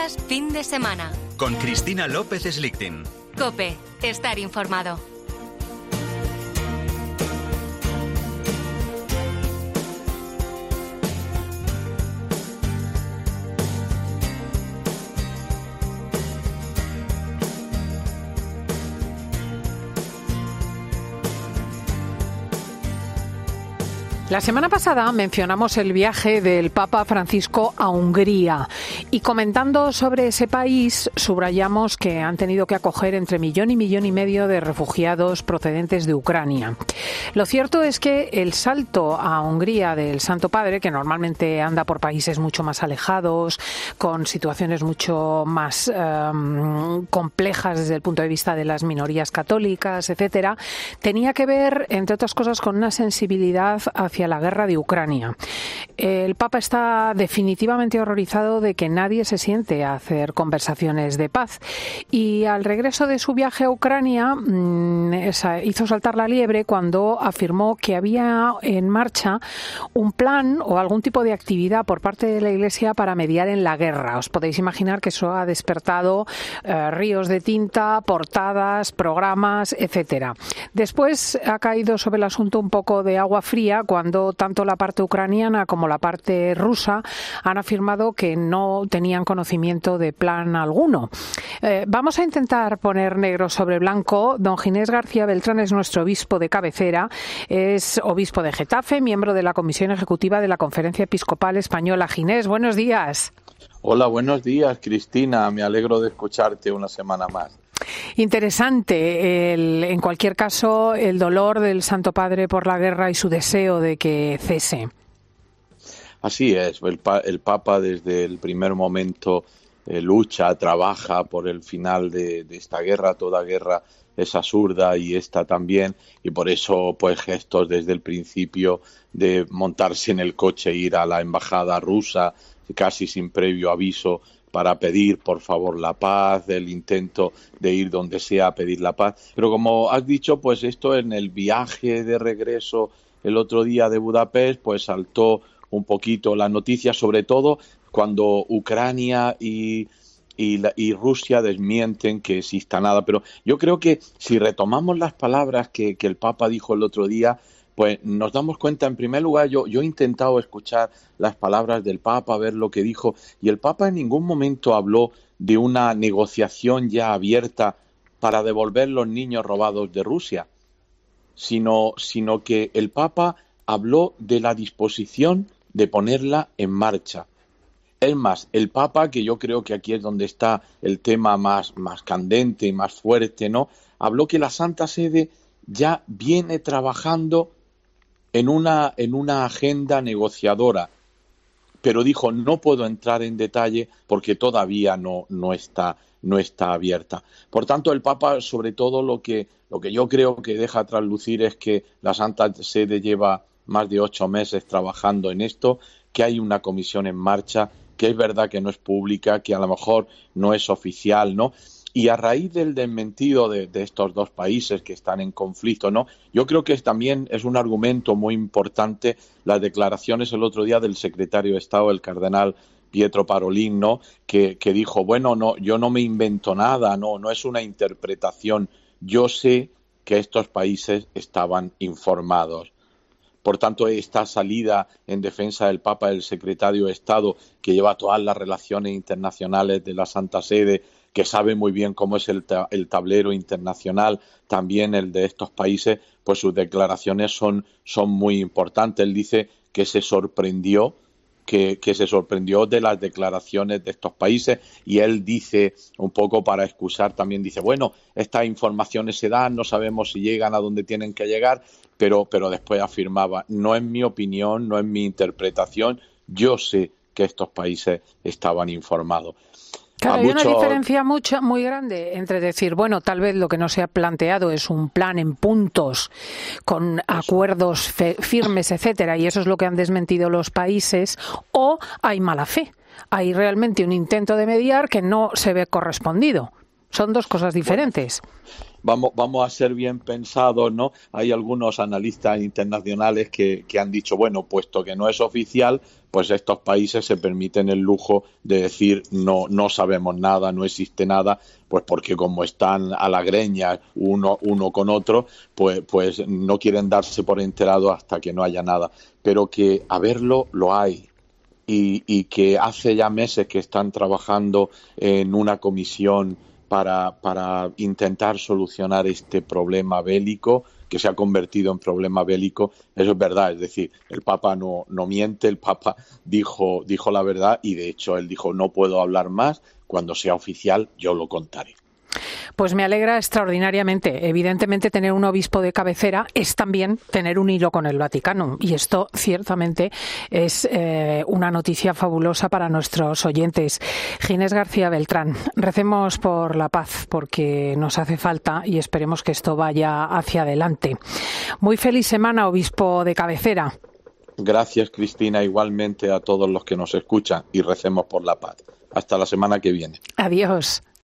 Noticias fin de semana. Con Cristina López Slichting. COPE. Estar informado. La semana pasada mencionamos el viaje del Papa Francisco a Hungría y comentando sobre ese país subrayamos que han tenido que acoger entre 1 y 1,5 millones de refugiados procedentes de Ucrania. Lo cierto es que el salto a Hungría del Santo Padre, que normalmente anda por países mucho más alejados, con situaciones mucho más complejas desde el punto de vista de las minorías católicas, etcétera, tenía que ver, entre otras cosas, con una sensibilidad hacia la guerra de Ucrania. El Papa está definitivamente horrorizado de que nadie se siente a hacer conversaciones de paz y al regreso de su viaje a Ucrania hizo saltar la liebre cuando afirmó que había en marcha un plan o algún tipo de actividad por parte de la Iglesia para mediar en la guerra. Os podéis imaginar que eso ha despertado ríos de tinta, portadas, programas, etcétera. Después ha caído sobre el asunto un poco de agua fría cuando tanto la parte ucraniana como la parte rusa han afirmado que no tenían conocimiento de plan alguno. Vamos a intentar poner negro sobre blanco. Don Ginés García Beltrán es nuestro obispo de cabecera, es obispo de Getafe, miembro de la Comisión Ejecutiva de la Conferencia Episcopal Española. Ginés, buenos días. Hola, buenos días, Cristina. Me alegro de escucharte una semana más. Interesante, en cualquier caso, el dolor del Santo Padre por la guerra y su deseo de que cese. Así es, el Papa desde el primer momento lucha, trabaja por el final de esta guerra. Toda guerra es absurda y esta también, y por eso pues gestos desde el principio de montarse en el coche e ir a la embajada rusa casi sin previo aviso para pedir por favor la paz, del intento de ir donde sea a pedir la paz. Pero como has dicho, pues esto en el viaje de regreso el otro día de Budapest, pues saltó un poquito la noticia, sobre todo cuando Ucrania y Rusia desmienten que exista nada. Pero yo creo que si retomamos las palabras que el Papa dijo el otro día, pues nos damos cuenta. En primer lugar, yo he intentado escuchar las palabras del Papa, ver lo que dijo, y el Papa en ningún momento habló de una negociación ya abierta para devolver los niños robados de Rusia, sino que el Papa habló de la disposición de ponerla en marcha. Es más, el Papa, que yo creo que aquí es donde está el tema más candente y más fuerte, ¿no? Habló que la Santa Sede ya viene trabajando en una agenda negociadora, pero dijo, no puedo entrar en detalle porque todavía no está abierta. Por tanto, el Papa, sobre todo, lo que yo creo que deja traslucir es que la Santa Sede lleva más de 8 meses trabajando en esto, que hay una comisión en marcha, que es verdad que no es pública, que a lo mejor no es oficial, ¿no? Y a raíz del desmentido de estos dos países que están en conflicto, ¿no? Yo creo que también es un argumento muy importante las declaraciones el otro día del secretario de Estado, el cardenal Pietro Parolin, ¿no? Que dijo, bueno, no, yo no me invento nada, no es una interpretación, yo sé que estos países estaban informados. Por tanto, esta salida en defensa del Papa, del secretario de Estado, que lleva todas las relaciones internacionales de la Santa Sede, que sabe muy bien cómo es el tablero internacional, también el de estos países, pues sus declaraciones son muy importantes. Él dice que se sorprendió de las declaraciones de estos países, y él dice, un poco para excusar también, dice, bueno, estas informaciones se dan, no sabemos si llegan a donde tienen que llegar, pero después afirmaba, no es mi opinión, no es mi interpretación, yo sé que estos países estaban informados. Claro, hay una diferencia muy grande entre decir, bueno, tal vez lo que no se ha planteado es un plan en puntos con acuerdos firmes, etcétera, y eso es lo que han desmentido los países, o hay mala fe. Hay realmente un intento de mediar que no se ve correspondido. Son dos cosas diferentes. vamos a ser bien pensados, ¿no? Hay algunos analistas internacionales que han dicho, bueno, puesto que no es oficial, pues estos países se permiten el lujo de decir no sabemos nada, no existe nada, pues porque como están a la greña uno con otro, pues no quieren darse por enterado hasta que no haya nada. Pero que a verlo lo hay. Y que hace ya meses que están trabajando en una comisión para intentar solucionar este problema bélico, que se ha convertido en problema bélico. Eso es verdad, es decir, el Papa no miente, el Papa dijo la verdad y de hecho él dijo no puedo hablar más, cuando sea oficial yo lo contaré. Pues me alegra extraordinariamente. Evidentemente, tener un obispo de cabecera es también tener un hilo con el Vaticano. Y esto, ciertamente, es una noticia fabulosa para nuestros oyentes. Ginés García Beltrán, recemos por la paz, porque nos hace falta y esperemos que esto vaya hacia adelante. Muy feliz semana, obispo de cabecera. Gracias, Cristina, igualmente a todos los que nos escuchan y recemos por la paz. Hasta la semana que viene. Adiós.